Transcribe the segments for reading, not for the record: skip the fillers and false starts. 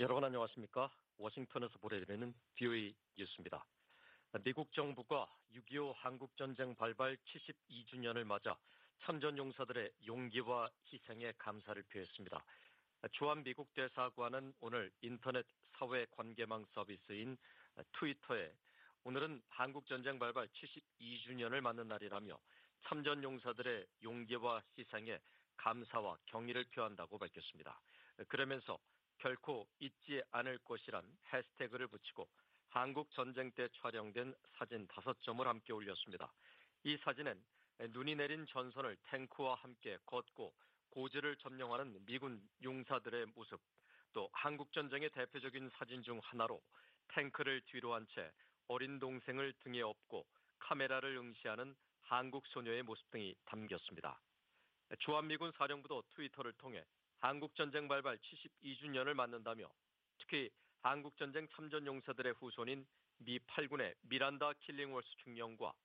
여러분 안녕하십니까? 워싱턴에서 보내드리는 VOA 뉴스입니다. 미국 정부가 6.25 한국전쟁 발발 72주년을 맞아 참전용사들의 용기와 희생에 감사를 표했습니다. 주한미국 대사관은 오늘 인터넷 사회관계망 서비스인 트위터에 오늘은 한국전쟁 발발 72주년을 맞는 날이라며 참전용사들의 용기와 희생에 감사와 경의를 표한다고 밝혔습니다. 그러면서 결코 잊지 않을 것이란 해시태그를 붙이고 한국 전쟁 때 촬영된 사진 5점을 함께 올렸습니다. 이 사진은 눈이 내린 전선을 탱크와 함께 걷고 고지를 점령하는 미군 용사들의 모습, 또 한국 전쟁의 대표적인 사진 중 하나로 탱크를 뒤로 한 채 어린 동생을 등에 업고 카메라를 응시하는 한국 소녀의 모습 등이 담겼습니다. 주한미군 사령부도 트위터를 통해 한국전쟁 발발 72주년을 맞는다며 특히 한국전쟁 참전용사들의 후손인 미 8군의 미란다 킬링월스 중령과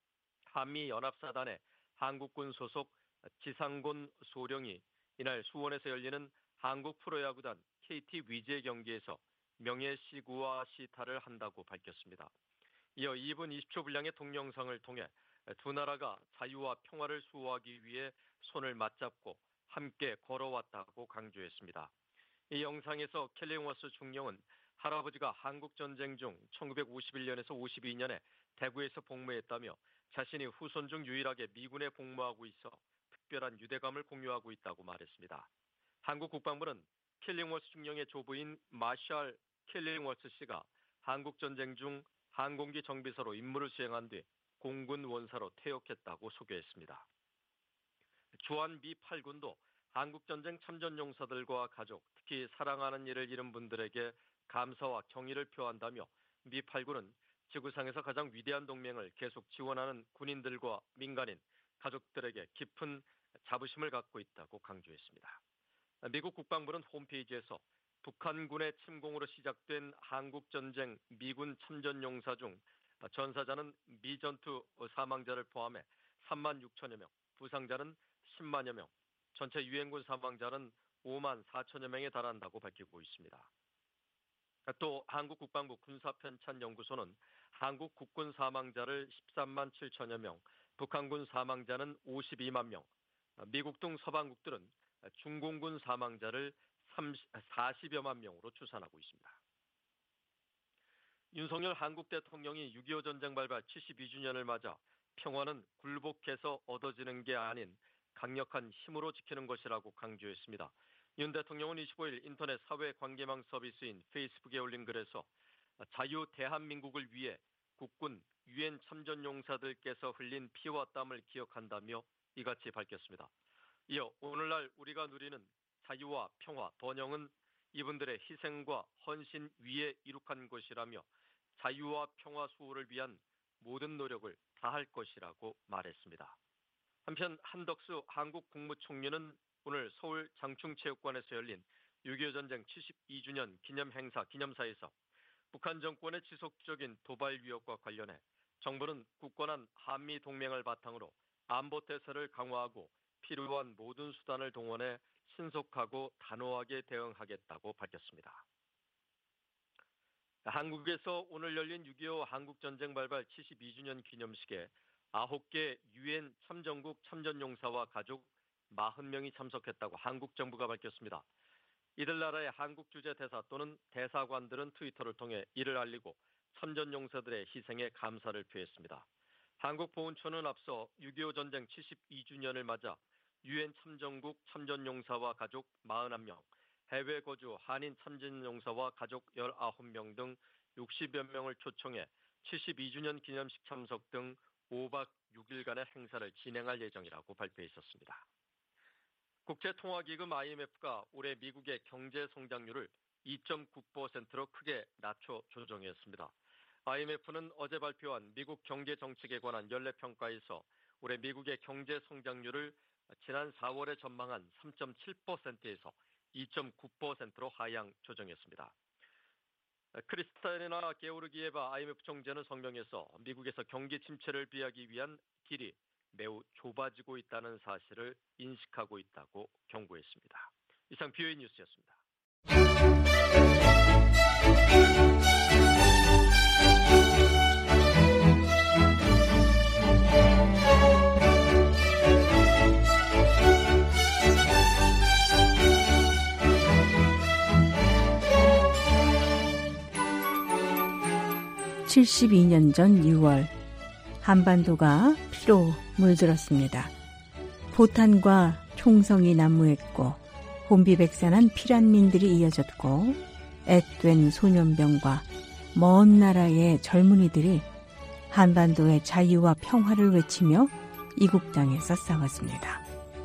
한미연합사단의 한국군 소속 지상군 소령이 이날 수원에서 열리는 한국 프로야구단 KT 위즈의 경기에서 명예시구와 시타를 한다고 밝혔습니다. 이어 2분 20초 분량의 동영상을 통해 두 나라가 자유와 평화를 수호하기 위해 손을 맞잡고 함께 걸어왔다고 강조했습니다. 이 영상에서 킬링워스 중령은 할아버지가 한국전쟁 중 1951년에서 52년에 대구에서 복무했다며 자신이 후손 중 유일하게 미군에 복무하고 있어 특별한 유대감을 공유하고 있다고 말했습니다. 한국 국방부는 킬링워스 중령의 조부인 마샬 킬링워스 씨가 한국전쟁 중 항공기 정비사로 임무를 수행한 뒤 공군 원사로 퇴역했다고 소개했습니다. 주한 미 8군도 한국전쟁 참전용사들과 가족, 특히 사랑하는 이를 잃은 분들에게 감사와 경의를 표한다며 미 8군은 지구상에서 가장 위대한 동맹을 계속 지원하는 군인들과 민간인, 가족들에게 깊은 자부심을 갖고 있다고 강조했습니다. 미국 국방부는 홈페이지에서 북한군의 침공으로 시작된 한국전쟁 미군 참전용사 중 전사자는 미전투 사망자를 포함해 3만 6천여 명, 부상자는 10만여 명, 전체 유엔군 사망자는 5만 4천여 명에 달한다고 밝히고 있습니다. 또 한국국방부 군사편찬연구소는 한국 국군 사망자를 13만 7천여 명, 북한군 사망자는 52만 명, 미국 등 서방국들은 중공군 사망자를 40여만 명으로 추산하고 있습니다. 윤석열 한국 대통령이 6.25 전쟁 발발 72주년을 맞아 평화는 굴복해서 얻어지는 게 아닌 강력한 힘으로 지키는 것이라고 강조했습니다. 윤 대통령은 25일 인터넷 사회관계망 서비스인 페이스북에 올린 글에서 자유 대한민국을 위해 국군, 유엔 참전용사들께서 흘린 피와 땀을 기억한다며 이같이 밝혔습니다. 이어 오늘날 우리가 누리는 자유와 평화, 번영은 이분들의 희생과 헌신 위에 이룩한 것이라며 자유와 평화 수호를 위한 모든 노력을 다할 것이라고 말했습니다. 한편 한덕수 한국 국무총리는 오늘 서울 장충체육관에서 열린 6.25 전쟁 72주년 기념사에서 북한 정권의 지속적인 도발 위협과 관련해 정부는 굳건한 한미 동맹을 바탕으로 안보 태세를 강화하고 필요한 모든 수단을 동원해 신속하고 단호하게 대응하겠다고 밝혔습니다. 한국에서 오늘 열린 6.25 한국전쟁 발발 72주년 기념식에 9개 유엔 참전국 참전용사와 가족 40명이 참석했다고 한국 정부가 밝혔습니다. 이들 나라의 한국 주재 대사 또는 대사관들은 트위터를 통해 이를 알리고 참전용사들의 희생에 감사를 표했습니다. 한국보훈처는 앞서 6.25 전쟁 72주년을 맞아 유엔 참전국 참전용사와 가족 41명, 해외 거주 한인 참전용사와 가족 19명 등 60여 명을 초청해 72주년 기념식 참석 등 5박 6일간의 행사를 진행할 예정이라고 발표했었습니다. 국제통화기금 IMF가 올해 미국의 경제 성장률을 2.9%로 크게 낮춰 조정했습니다. IMF는 어제 발표한 미국 경제 정책에 관한 연례평가에서 올해 미국의 경제 성장률을 지난 4월에 전망한 3.7%에서 2.9%로 하향 조정했습니다. 크리스탈리나 게오르기에바 IMF 총재는 성명에서 미국에서 경기 침체를 피하기 위한 길이 매우 좁아지고 있다는 사실을 인식하고 있다고 경고했습니다. 이상 VOA 뉴스였습니다. (72년) 전 6월 한반도가 피로 물들었습니다. 포탄과 총성이 난무했고 혼비백산한 피란민들이 이어졌고 앳된 소년병과 먼 나라의 젊은이들이 한반도의 자유와 평화를 외치며 이국 땅에서 싸웠습니다.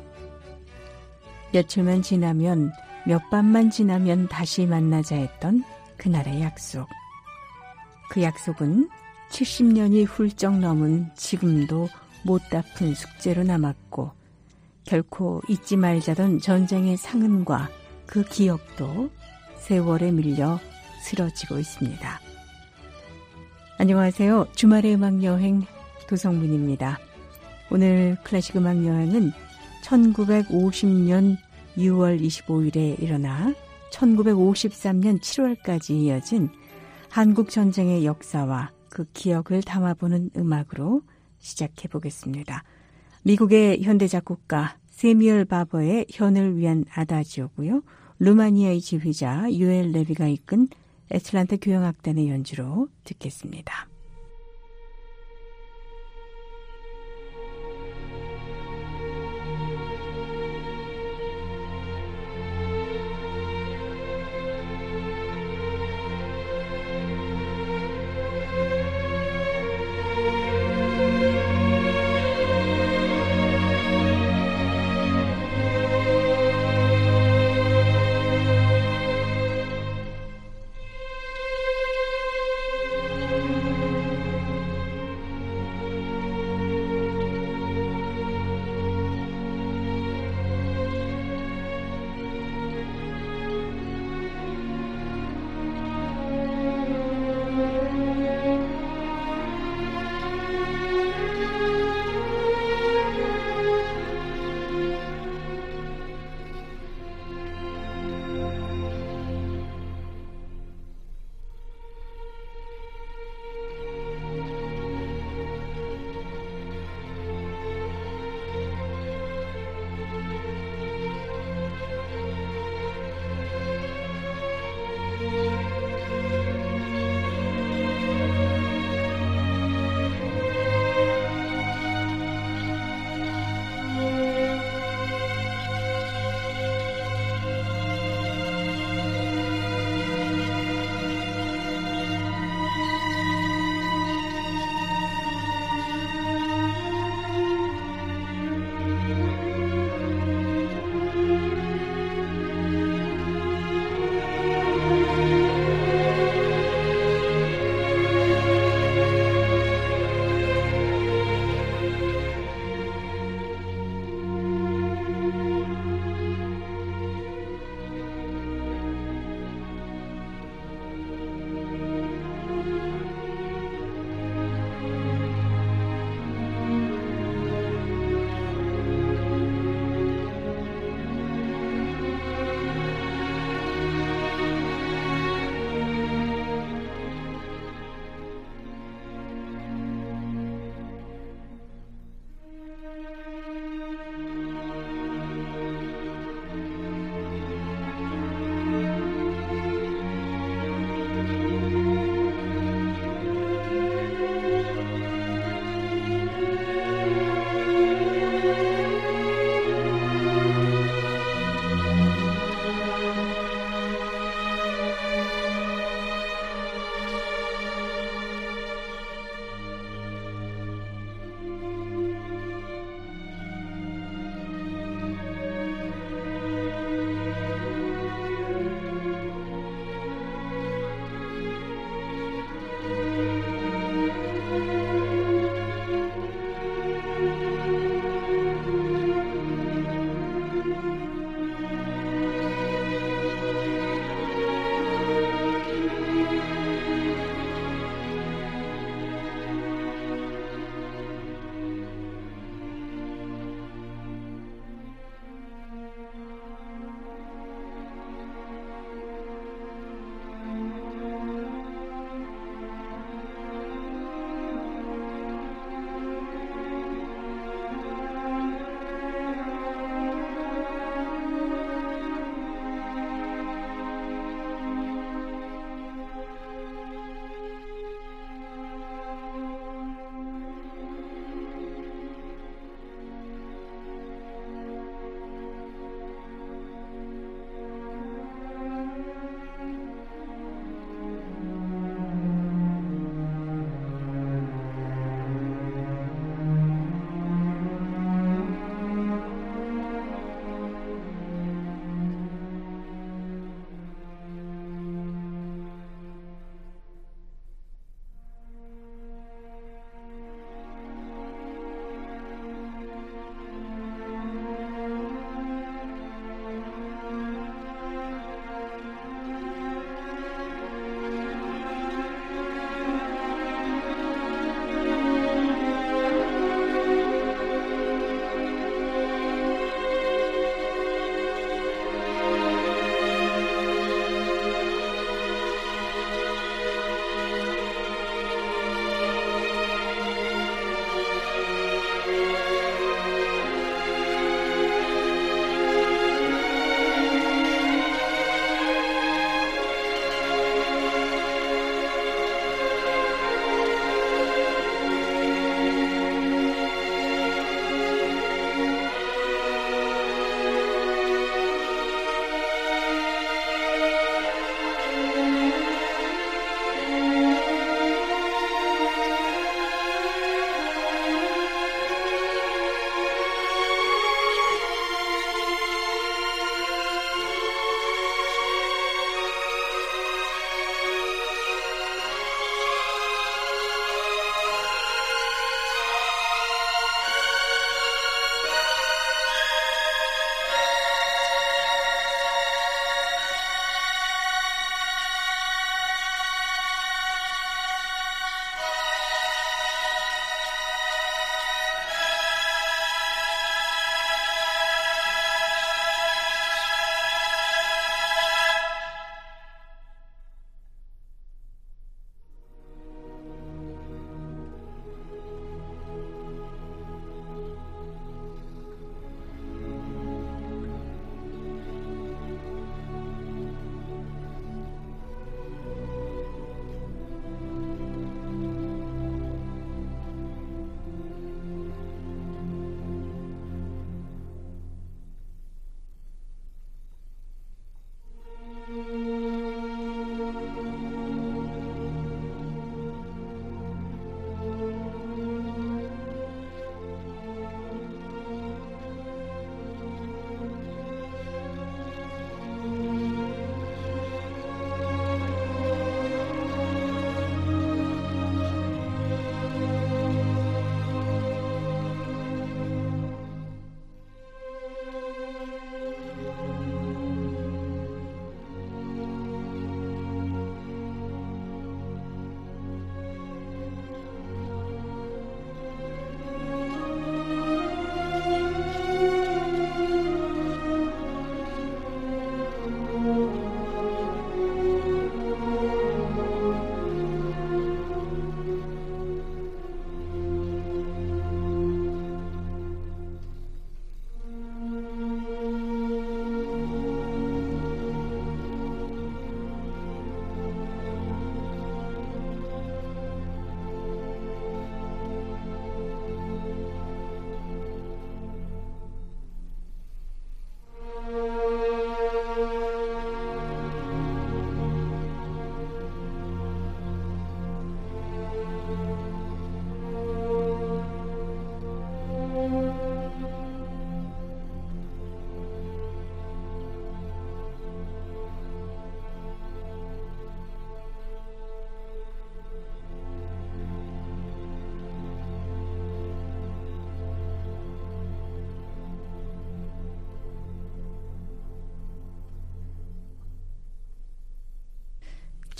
며칠만 지나면 몇 밤만 지나면 다시 만나자 했던 그날의 약속. 그 약속은 70년이 훌쩍 넘은 지금도 못 갚은 숙제로 남았고 결코 잊지 말자던 전쟁의 상흔과 그 기억도 세월에 밀려 쓰러지고 있습니다. 안녕하세요. 주말의 음악여행 도성문입니다. 오늘 클래식 음악여행은 1950년 6월 25일에 일어나 1953년 7월까지 이어진 한국전쟁의 역사와 그 기억을 담아보는 음악으로 시작해 보겠습니다. 미국의 현대작곡가 세뮤얼 바버의 현을 위한 아다지오고요. 루마니아의 지휘자 유엘 레비가 이끈 애틀란타 교향악단의 연주로 듣겠습니다.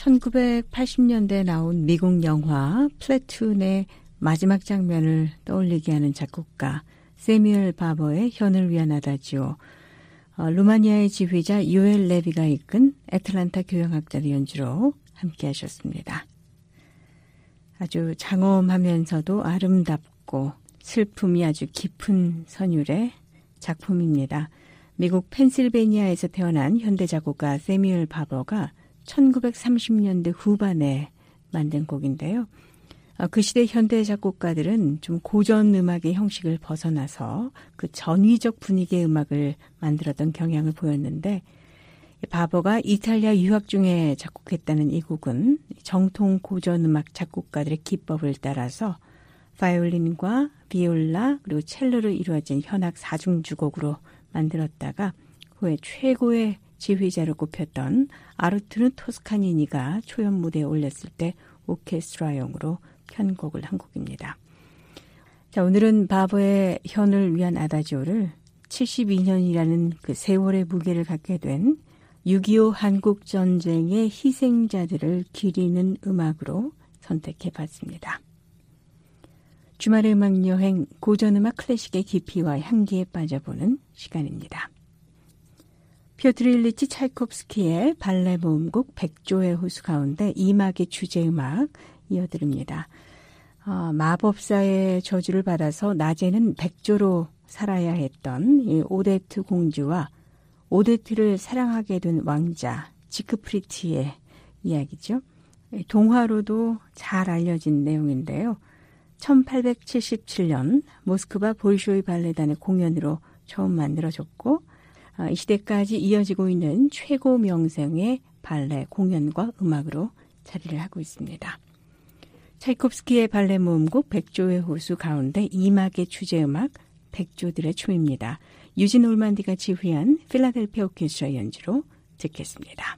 1980년대에 나온 미국 영화 플래툰의 마지막 장면을 떠올리게 하는 작곡가 세뮤엘 바버의 현을 위한 아다지오, 루마니아의 지휘자 요엘 레비가 이끈 애틀란타 교향악단의 연주로 함께 하셨습니다. 아주 장엄하면서도 아름답고 슬픔이 아주 깊은 선율의 작품입니다. 미국 펜실베니아에서 태어난 현대작곡가 세뮤엘 바버가 1930년대 후반에 만든 곡인데요. 그 시대 현대 작곡가들은 좀 고전 음악의 형식을 벗어나서 그 전위적 분위기의 음악을 만들었던 경향을 보였는데, 바버가 이탈리아 유학 중에 작곡했다는 이 곡은 정통 고전 음악 작곡가들의 기법을 따라서 바이올린과 비올라 그리고 첼로로 이루어진 현악 사중주곡으로 만들었다가 후에 최고의 지휘자로 꼽혔던 아르투르 토스카니니가 초연 무대에 올렸을 때 오케스트라용으로 편곡을 한 곡입니다. 자, 오늘은 바버의 현을 위한 아다지오를 72년이라는 그 세월의 무게를 갖게 된 6.25 한국전쟁의 희생자들을 기리는 음악으로 선택해봤습니다. 주말의 음악여행, 고전음악 클래식의 깊이와 향기에 빠져보는 시간입니다. 피오트르 일리치 차이콥스키의 발레 모음곡 백조의 호수 가운데 이막의 주제음악 이어드립니다. 마법사의 저주를 받아서 낮에는 백조로 살아야 했던 이 오데트 공주와 오데트를 사랑하게 된 왕자 지크프리티의 이야기죠. 동화로도 잘 알려진 내용인데요. 1877년 모스크바 볼쇼이 발레단의 공연으로 처음 만들어졌고, 이 시대까지 이어지고 있는 최고 명성의 발레 공연과 음악으로 자리를 하고 있습니다. 차이콥스키의 발레 모음곡 백조의 호수 가운데 이막의 주제음악 백조들의 춤입니다. 유진 올만디가 지휘한 필라델피아 오케스트라 연주로 듣겠습니다.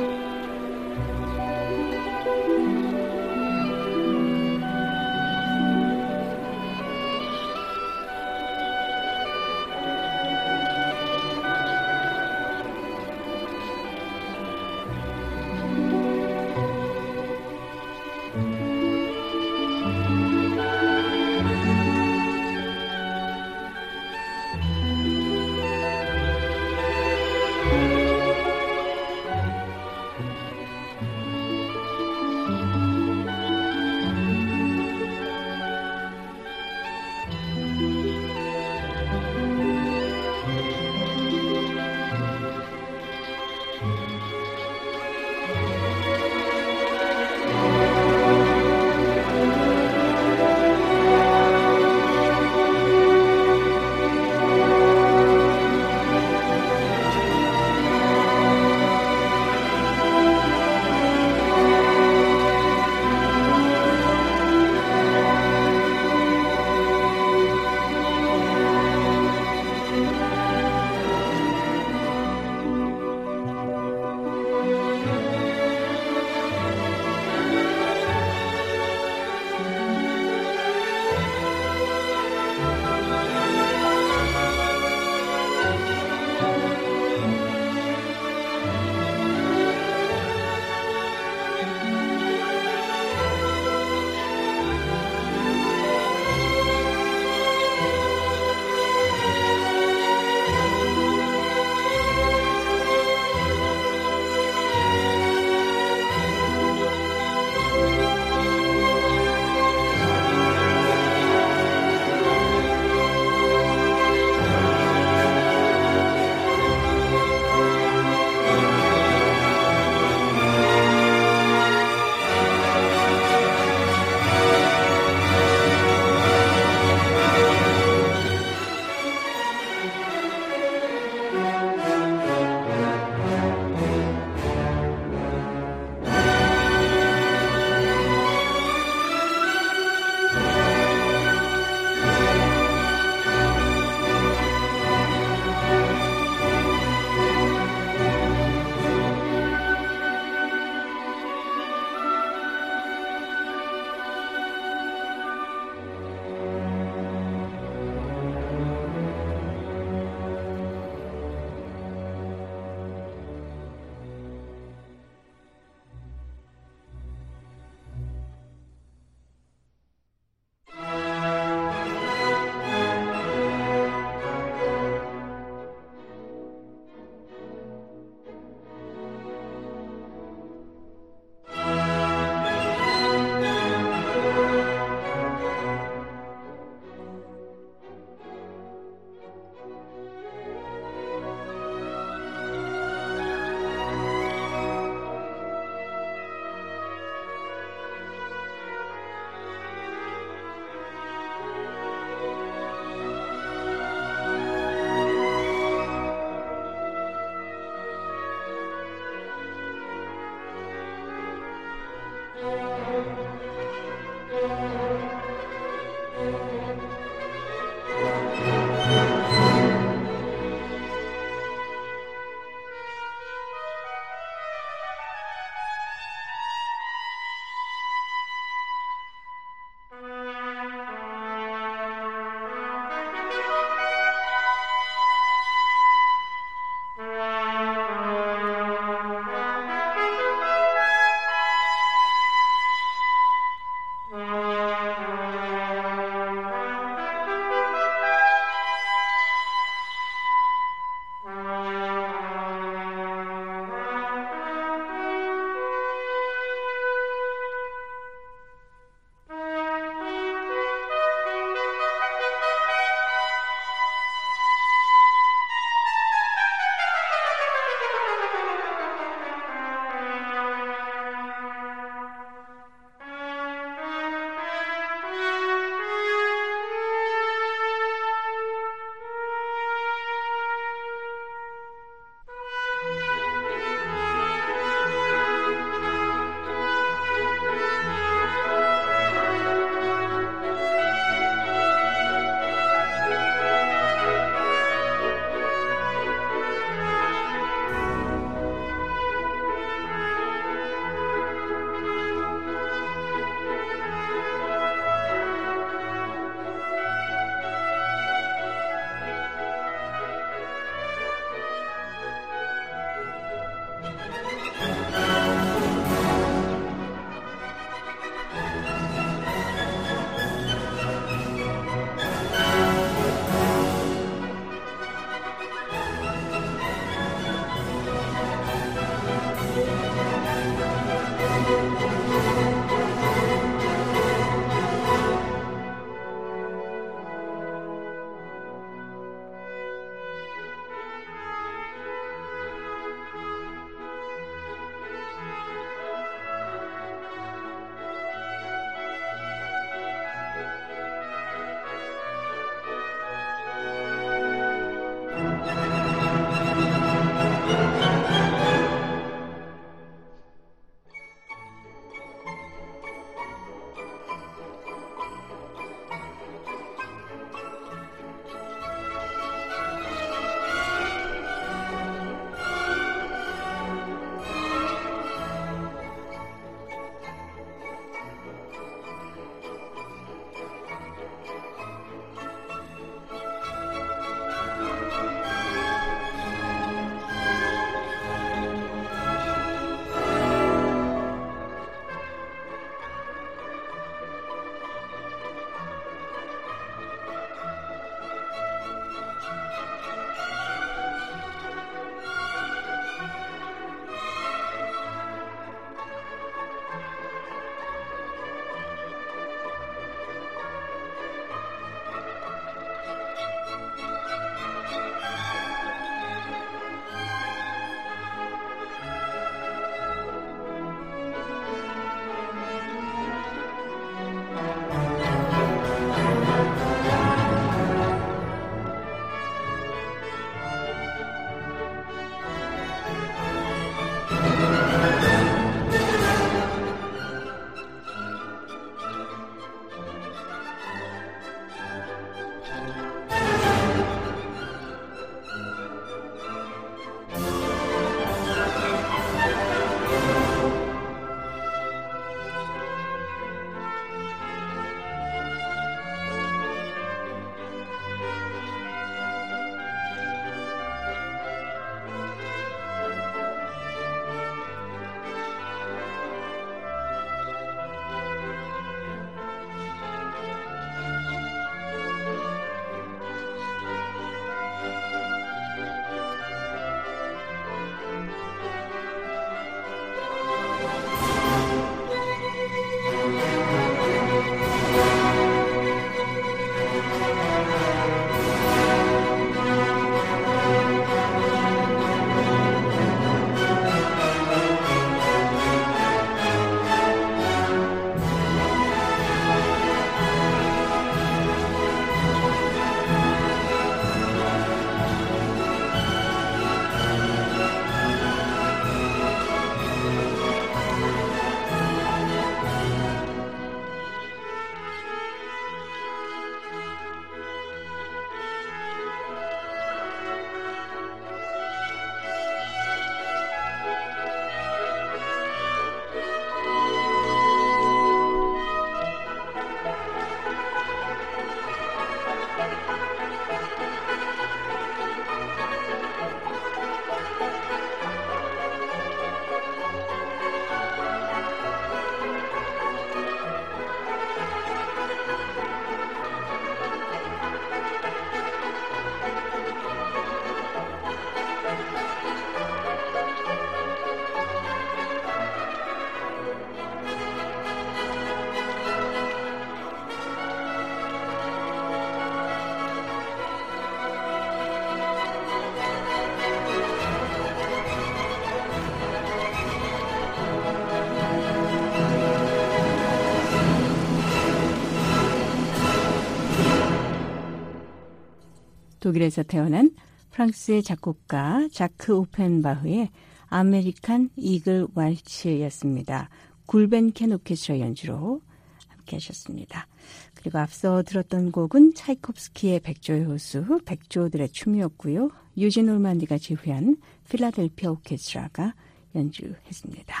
독일에서 태어난 프랑스의 작곡가 자크 오펜바흐의 아메리칸 이글 왈츠였습니다. 굴벤켄 오케스트라 연주로 함께 하셨습니다. 그리고 앞서 들었던 곡은 차이콥스키의 백조의 호수, 백조들의 춤이었고요. 유진 놀만디가 지휘한 필라델피아 오케스트라가 연주했습니다.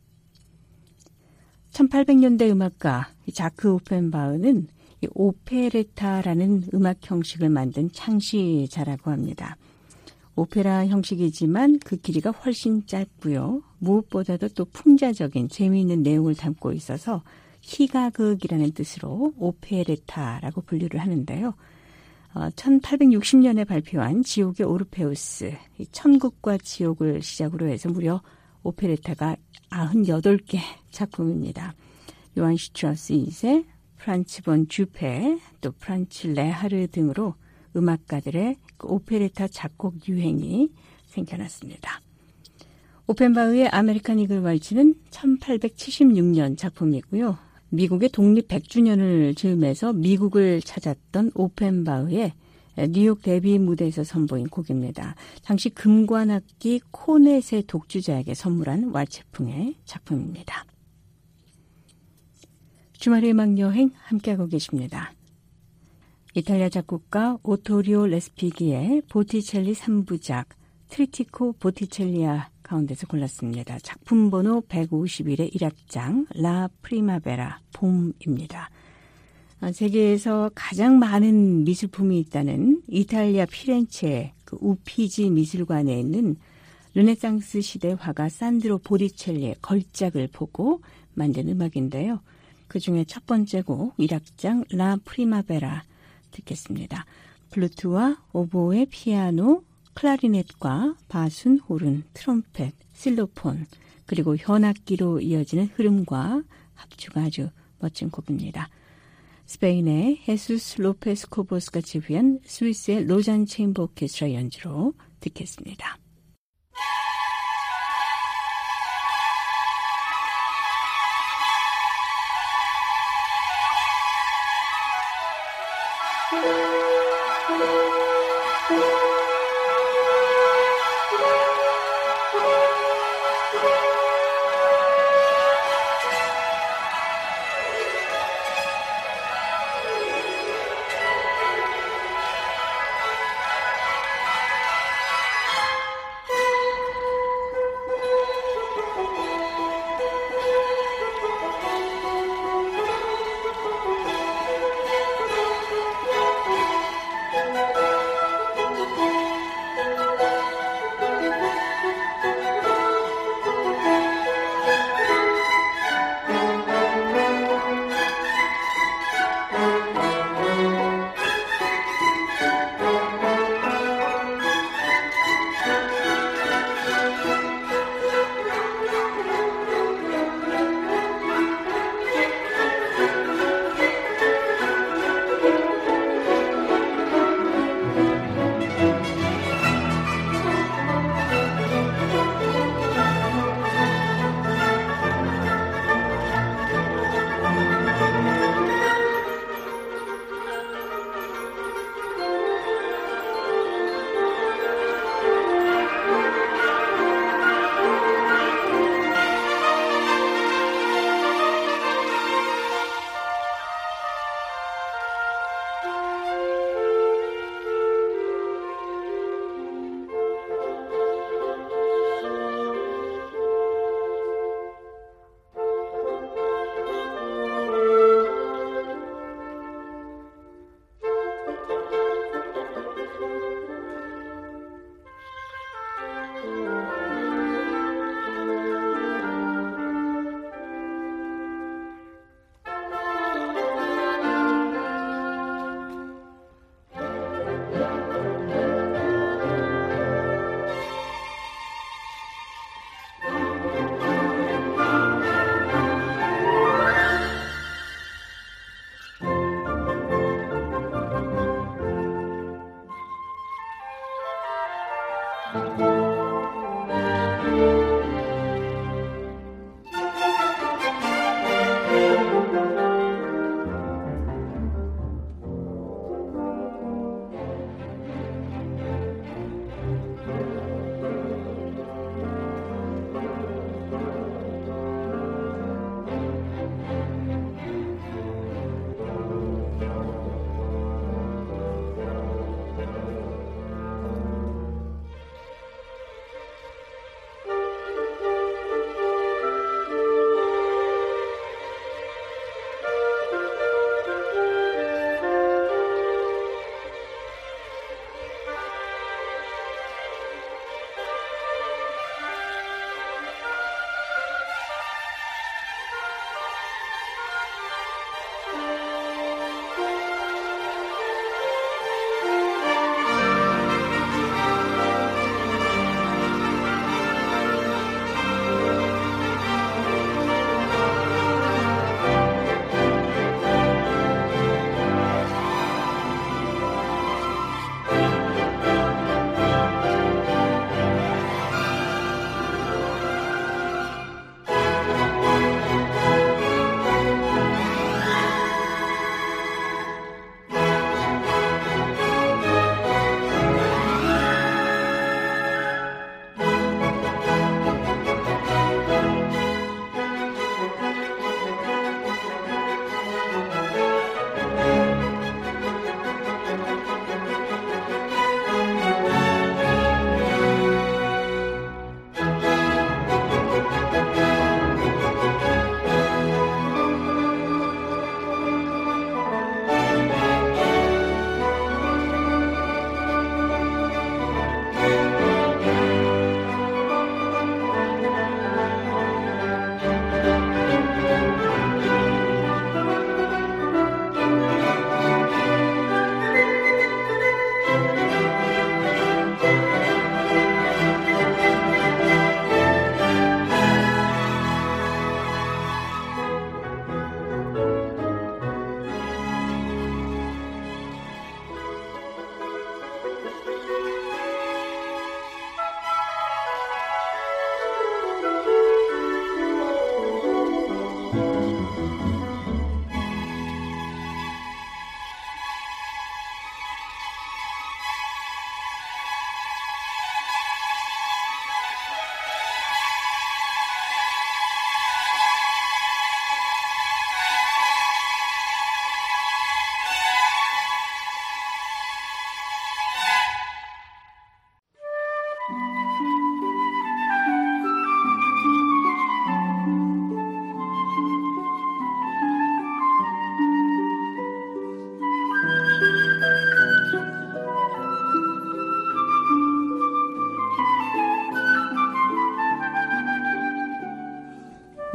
1800년대 음악가 자크 오펜바흐는 이 오페레타라는 음악 형식을 만든 창시자라고 합니다. 오페라 형식이지만 그 길이가 훨씬 짧고요. 무엇보다도 또 풍자적인 재미있는 내용을 담고 있어서 희가극이라는 뜻으로 오페레타라고 분류를 하는데요. 1860년에 발표한 지옥의 오르페우스, 천국과 지옥을 시작으로 해서 무려 오페레타가 98개 작품입니다. 요한 슈트라우스 2세, 프란츠 본 주페, 또 프란츠 레하르 등으로 음악가들의 그 오페레타 작곡 유행이 생겨났습니다. 오펜바흐의 아메리칸 이글 왈츠는 1876년 작품이고요. 미국의 독립 100주년을 즈음해서 미국을 찾았던 오펜바흐의 뉴욕 데뷔 무대에서 선보인 곡입니다. 당시 금관악기 코넷의 독주자에게 선물한 왈츠풍의 작품입니다. 주말의 음악여행 함께하고 계십니다. 이탈리아 작곡가 오토리오 레스피기의 보티첼리 3부작 트리티코 보티첼리아 가운데서 골랐습니다. 작품 번호 151의 1악장 라 프리마베라 봄입니다. 세계에서 가장 많은 미술품이 있다는 이탈리아 피렌체의 그 우피지 미술관에 있는 르네상스 시대 화가 산드로 보티첼리의 걸작을 보고 만든 음악인데요. 그중에 첫 번째 곡 1악장 라 프리마베라 듣겠습니다. 플루트와 오보에 피아노, 클라리넷과 바순, 호른, 트럼펫, 실로폰 그리고 현악기로 이어지는 흐름과 합주가 아주 멋진 곡입니다. 스페인의 헤수스 로페스 코보스가 지휘한 스위스의 로잔 체인버 오케스트라 연주로 듣겠습니다.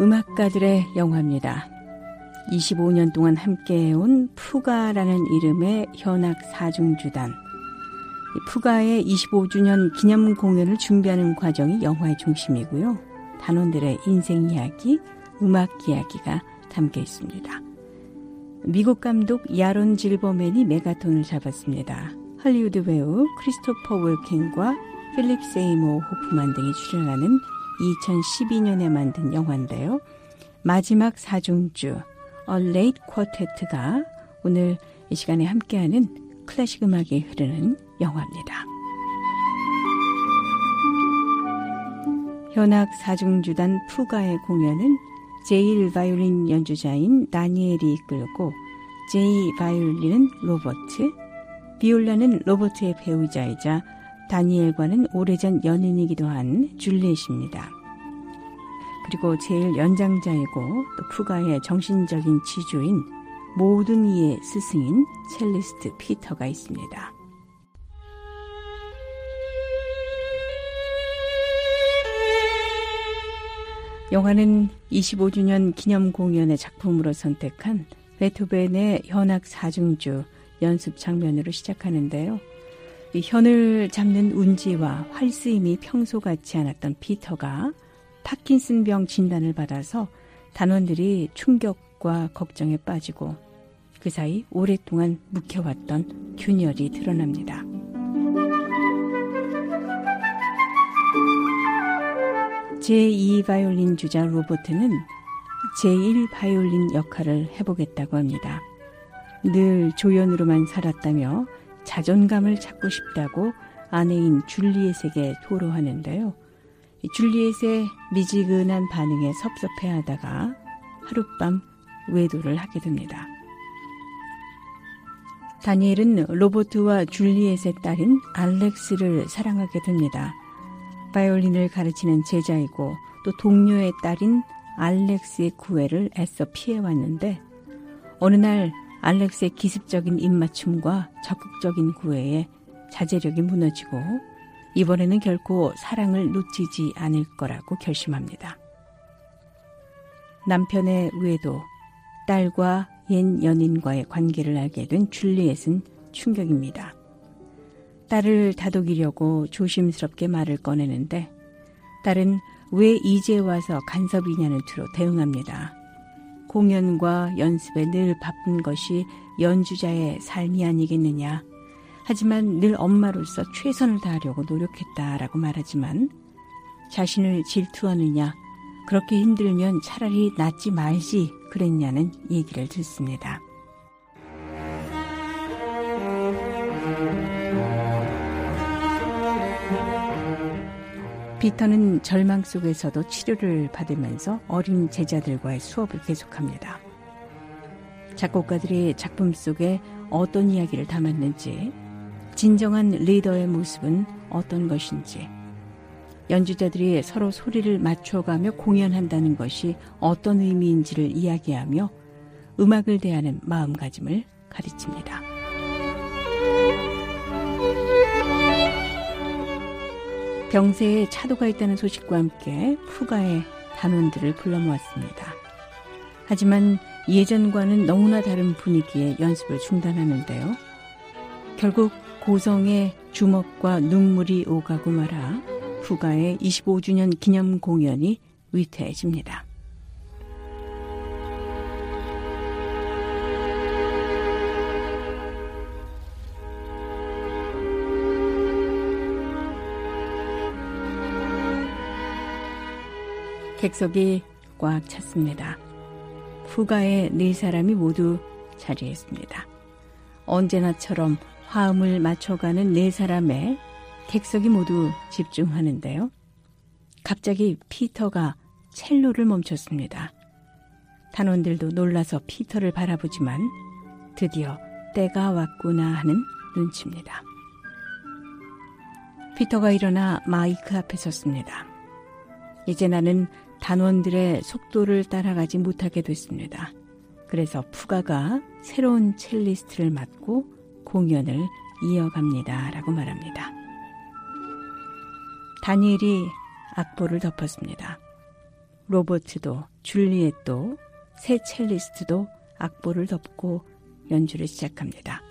음악가들의 영화입니다. 25년 동안 함께해온 푸가라는 이름의 현악 사중주단. 푸가의 25주년 기념 공연을 준비하는 과정이 영화의 중심이고요. 단원들의 인생 이야기, 음악 이야기가 담겨 있습니다. 미국 감독 야론 질버맨이 메가톤을 잡았습니다. 할리우드 배우 크리스토퍼 월켄과 필립 세이모 호프만 등이 출연하는 2012년에 만든 영화인데요. 마지막 사중주 A Late Quartet가 오늘 이 시간에 함께하는 클래식 음악이 흐르는 영화입니다. 현악 사중주단 푸가의 공연은 제1바이올린 연주자인 다니엘이 이끌고 제2바이올린은 로버트, 비올라는 로버트의 배우자이자 다니엘과는 오래전 연인이기도 한 줄리엣입니다. 그리고 제일 연장자이고 또 푸가의 정신적인 지주인 모든 이의 스승인 첼리스트 피터가 있습니다. 영화는 25주년 기념 공연의 작품으로 선택한 베토벤의 현악 사중주 연습 장면으로 시작하는데요. 이 현을 잡는 운지와 활쓰임이 평소 같지 않았던 피터가 파킨슨병 진단을 받아서 단원들이 충격과 걱정에 빠지고 그 사이 오랫동안 묵혀왔던 균열이 드러납니다. 제2바이올린 주자 로버트는 제1바이올린 역할을 해보겠다고 합니다. 늘 조연으로만 살았다며 자존감을 찾고 싶다고 아내인 줄리엣에게 토로하는데요. 줄리엣의 미지근한 반응에 섭섭해하다가 하룻밤 외도를 하게 됩니다. 다니엘은 로버트와 줄리엣의 딸인 알렉스를 사랑하게 됩니다. 바이올린을 가르치는 제자이고 또 동료의 딸인 알렉스의 구애를 애써 피해왔는데 어느 날 알렉스의 기습적인 입맞춤과 적극적인 구애에 자제력이 무너지고 이번에는 결코 사랑을 놓치지 않을 거라고 결심합니다. 남편의 외도, 딸과 옛 연인과의 관계를 알게 된 줄리엣은 충격입니다. 딸을 다독이려고 조심스럽게 말을 꺼내는데 딸은 왜 이제 와서 간섭이냐는 투로 대응합니다. 공연과 연습에 늘 바쁜 것이 연주자의 삶이 아니겠느냐. 하지만 늘 엄마로서 최선을 다하려고 노력했다라고 말하지만 자신을 질투하느냐, 그렇게 힘들면 차라리 낫지 말지 그랬냐는 얘기를 듣습니다. 피터는 절망 속에서도 치료를 받으면서 어린 제자들과의 수업을 계속합니다. 작곡가들이 작품 속에 어떤 이야기를 담았는지, 진정한 리더의 모습은 어떤 것인지, 연주자들이 서로 소리를 맞춰가며 공연한다는 것이 어떤 의미인지를 이야기하며 음악을 대하는 마음가짐을 가르칩니다. 병세에 차도가 있다는 소식과 함께 푸가의 단원들을 불러 모았습니다. 하지만 예전과는 너무나 다른 분위기의 연습을 중단하는데요. 결국 고성의 주먹과 눈물이 오가고 말아 푸가의 25주년 기념 공연이 위태해집니다. 객석이 꽉 찼습니다. 푸가의 4사람이 모두 자리했습니다. 언제나처럼 화음을 맞춰가는 4사람의 객석이 모두 집중하는데요. 갑자기 피터가 첼로를 멈췄습니다. 단원들도 놀라서 피터를 바라보지만 드디어 때가 왔구나 하는 눈치입니다. 피터가 일어나 마이크 앞에 섰습니다. 이제 나는 단원들의 속도를 따라가지 못하게 됐습니다. 그래서 푸가가 새로운 첼리스트를 맡고 공연을 이어갑니다. 라고 말합니다. 다니엘이 악보를 덮었습니다. 로버트도 줄리엣도 새 첼리스트도 악보를 덮고 연주를 시작합니다.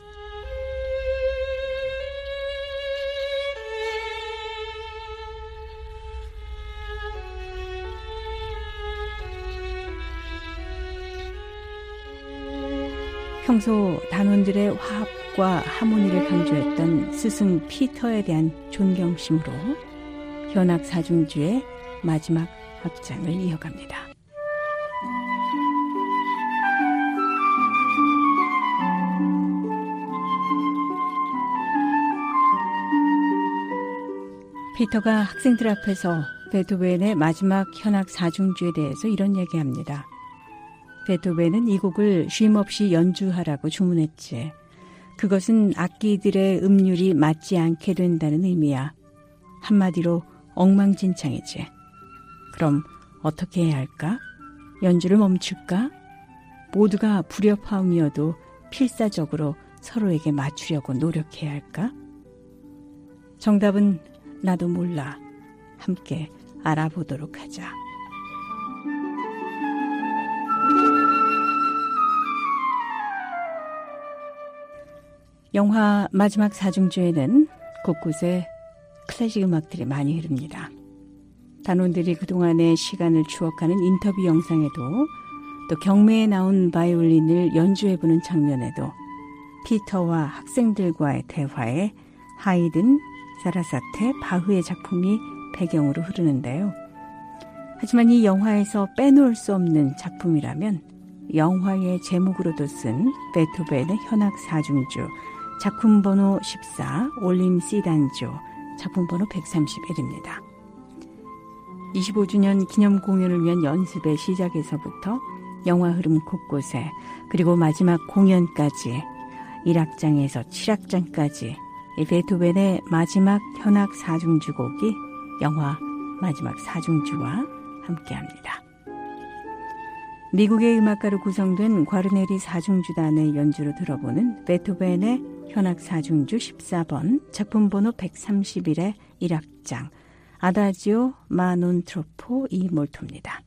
평소 단원들의 화합과 하모니를 강조했던 스승 피터에 대한 존경심으로 현악 사중주의 마지막 악장을 이어갑니다. 피터가 학생들 앞에서 베토벤의 마지막 현악 사중주에 대해서 이런 얘기합니다. 베토벤은 이 곡을 쉼없이 연주하라고 주문했지. 그것은 악기들의 음률이 맞지 않게 된다는 의미야. 한마디로 엉망진창이지. 그럼 어떻게 해야 할까? 연주를 멈출까? 모두가 불협화음이어도 필사적으로 서로에게 맞추려고 노력해야 할까? 정답은 나도 몰라. 함께 알아보도록 하자. 영화 마지막 사중주에는 곳곳에 클래식 음악들이 많이 흐릅니다. 단원들이 그동안의 시간을 추억하는 인터뷰 영상에도 또 경매에 나온 바이올린을 연주해보는 장면에도 피터와 학생들과의 대화에 하이든, 사라사테, 바흐의 작품이 배경으로 흐르는데요. 하지만 이 영화에서 빼놓을 수 없는 작품이라면 영화의 제목으로도 쓴 베토벤의 현악 사중주 작품 번호 14 올림 시단조 작품 번호 131입니다. 25주년 기념 공연을 위한 연습의 시작에서부터 영화 흐름 곳곳에 그리고 마지막 공연까지 1악장에서 7악장까지 이 베토벤의 마지막 현악 사중주 곡이 영화 마지막 사중주와 함께합니다. 미국의 음악가로 구성된 과르네리 사중주단의 연주로 들어보는 베토벤의 현악 사중주 14번 작품 번호 131의 1악장 아다지오 마 논 트로포 이 몰토입니다.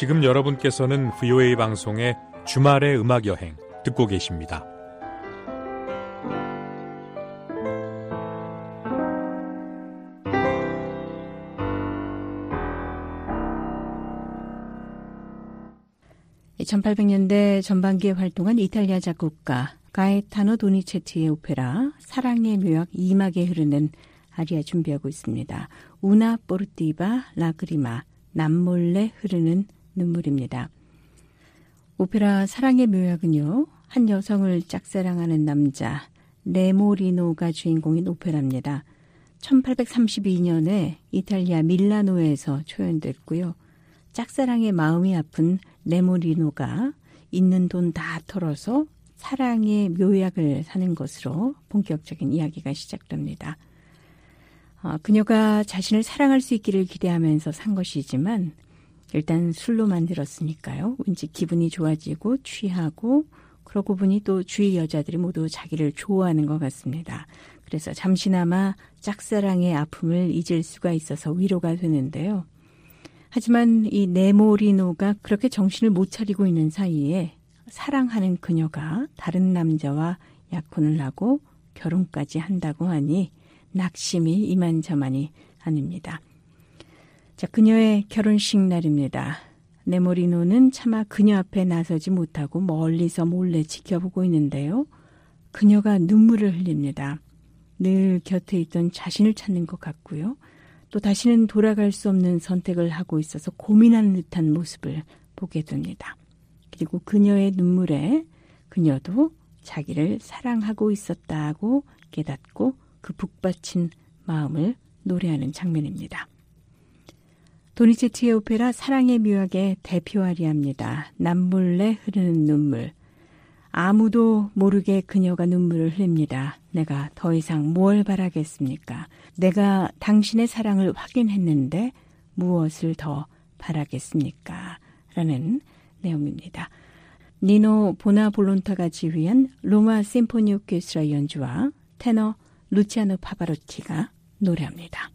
지금 여러분께서는 VOA 방송의 주말의 음악여행 듣고 계십니다. 이 1800년대 전반기에 활동한 이탈리아 작곡가 가에타노 도니체티의 오페라 사랑의 묘약 2막에 흐르는 아리아 준비하고 있습니다. 우나 포르티바 라그리마, 남몰래 흐르는 눈물입니다. 오페라 사랑의 묘약은요, 한 여성을 짝사랑하는 남자 네모리노가 주인공인 오페라입니다. 1832년에 이탈리아 밀라노에서 초연됐고요. 짝사랑의 마음이 아픈 네모리노가 있는 돈 다 털어서 사랑의 묘약을 사는 것으로 본격적인 이야기가 시작됩니다. 그녀가 자신을 사랑할 수 있기를 기대하면서 산 것이지만 일단 술로 만들었으니까요. 왠지 기분이 좋아지고 취하고 그러고 보니 또 주위 여자들이 모두 자기를 좋아하는 것 같습니다. 그래서 잠시나마 짝사랑의 아픔을 잊을 수가 있어서 위로가 되는데요. 하지만 이 네모리노가 그렇게 정신을 못 차리고 있는 사이에 사랑하는 그녀가 다른 남자와 약혼을 하고 결혼까지 한다고 하니 낙심이 이만저만이 아닙니다. 자, 그녀의 결혼식 날입니다. 네모리노는 차마 그녀 앞에 나서지 못하고 멀리서 몰래 지켜보고 있는데요. 그녀가 눈물을 흘립니다. 늘 곁에 있던 자신을 찾는 것 같고요. 또 다시는 돌아갈 수 없는 선택을 하고 있어서 고민하는 듯한 모습을 보게 됩니다. 그리고 그녀의 눈물에 그녀도 자기를 사랑하고 있었다고 깨닫고 그 북받친 마음을 노래하는 장면입니다. 도니체티의 오페라 사랑의 묘약의 대표 아리아입니다. 남몰래 흐르는 눈물. 아무도 모르게 그녀가 눈물을 흘립니다. 내가 더 이상 뭘 바라겠습니까? 내가 당신의 사랑을 확인했는데 무엇을 더 바라겠습니까? 라는 내용입니다. 니노 보나볼론타가 지휘한 로마 심포니 오케스트라 연주와 테너 루치아노 파바로티가 노래합니다.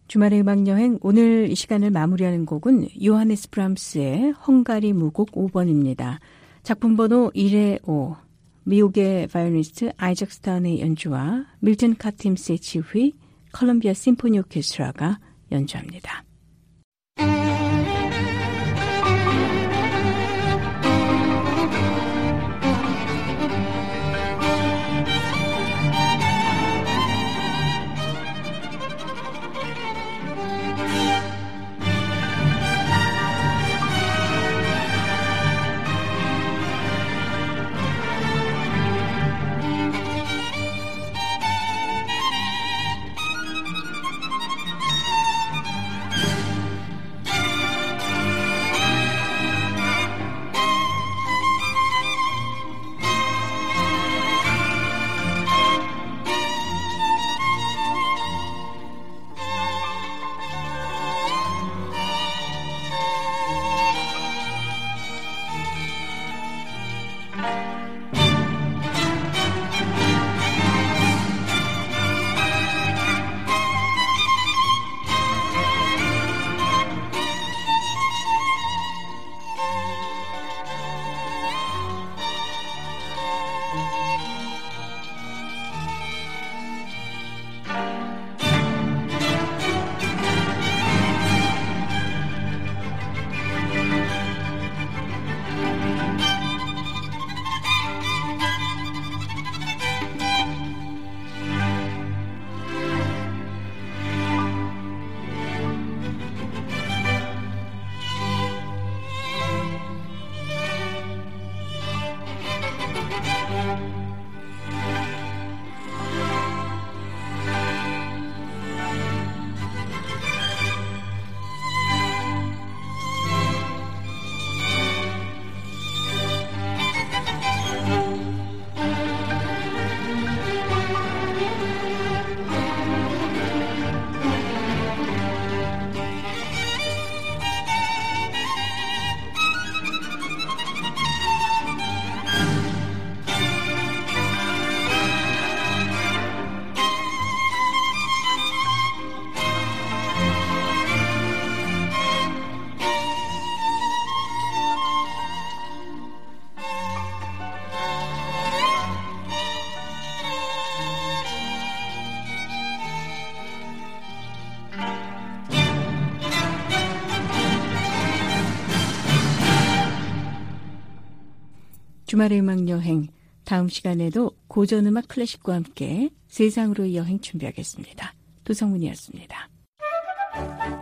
주말의 음악여행 오늘 이 시간을 마무리하는 곡은 요하네스 브람스의 헝가리 무곡 5번입니다. 작품 번호 1의 5, 미국의 바이올리니스트 아이작 스타운의 연주와 밀턴 카팀스의 지휘, 컬럼비아 심포니 오케스트라가 연주합니다. 주말의 음악여행, 다음 시간에도 고전음악 클래식과 함께 세상으로의 여행 준비하겠습니다. 도성문이었습니다.